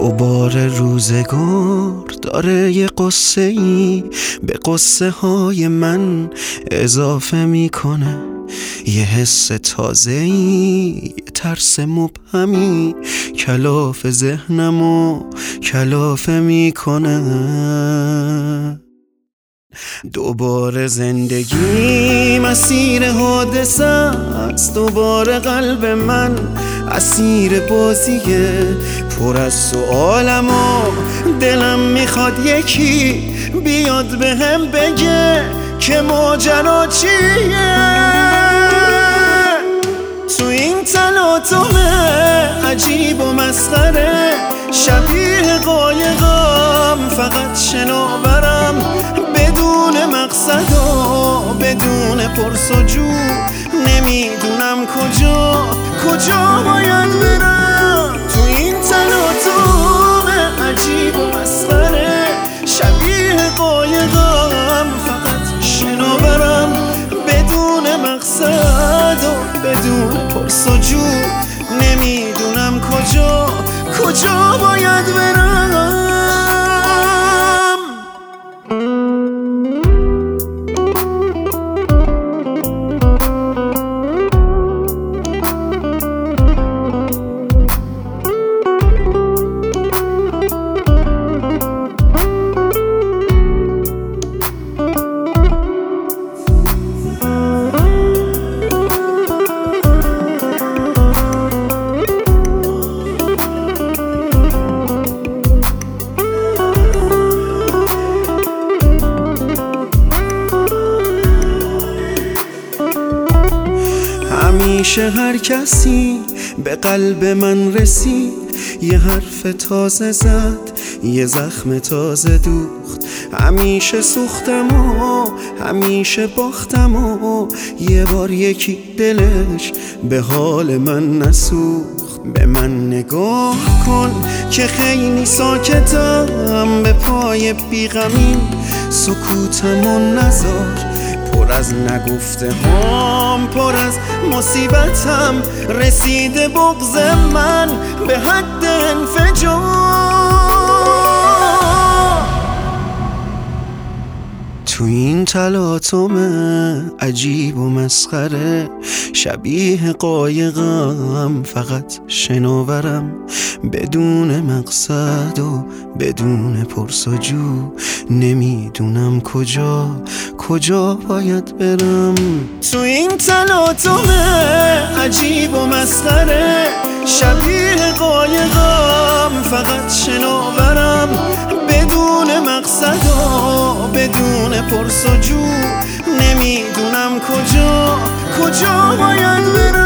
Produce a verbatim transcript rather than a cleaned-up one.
دوباره روزگار داره یه قصه ای به قصه های من اضافه میکنه، یه حس تازه ای، یه ترس مبهمی کلاف ذهنمو کلافه میکنه. دوباره زندگی مسیر حادثه است، دوباره قلب من اسیر بازیه پر از سؤالم و دلم میخواد یکی بیاد به هم بگه که ماجرا چیه. تو این تلاطم عجیب و مسخره شبیه قایقم فقط شناورم، بدون مقصد و بدون پرس و جو نمیدونم کجا کجا باید برم. تو این تلاطم عجیب و مسخره شبیه قایقم فقط شناورم، بدون مقصد و بدون پرس و جو نمیدونم کجا کجا باید برم. همیشه هر کسی به قلب من رسید، یه حرف تازه زد، یه زخم تازه دوخت. همیشه سوختم و همیشه باختم و یه بار یکی دلش به حال من نسوخت. به من نگاه کن که خیلی ساکتم، به پای بیغمین سکوتم و نذار، پر از نگفته هام پر از مصیبتم، رسیده بغض من به حد انفجار. تو این تلاطم عجیب و مسخره شبیه قایقم فقط شناورم، بدون مقصد و بدون پرس و جو نمیدونم کجا کجا باید برم. تو این تلاطم عجیب و مسخره شبیه قایقم فقط شناورم، بدون مقصد و بدون پرس و جو نمیدونم کجا کجا باید برم.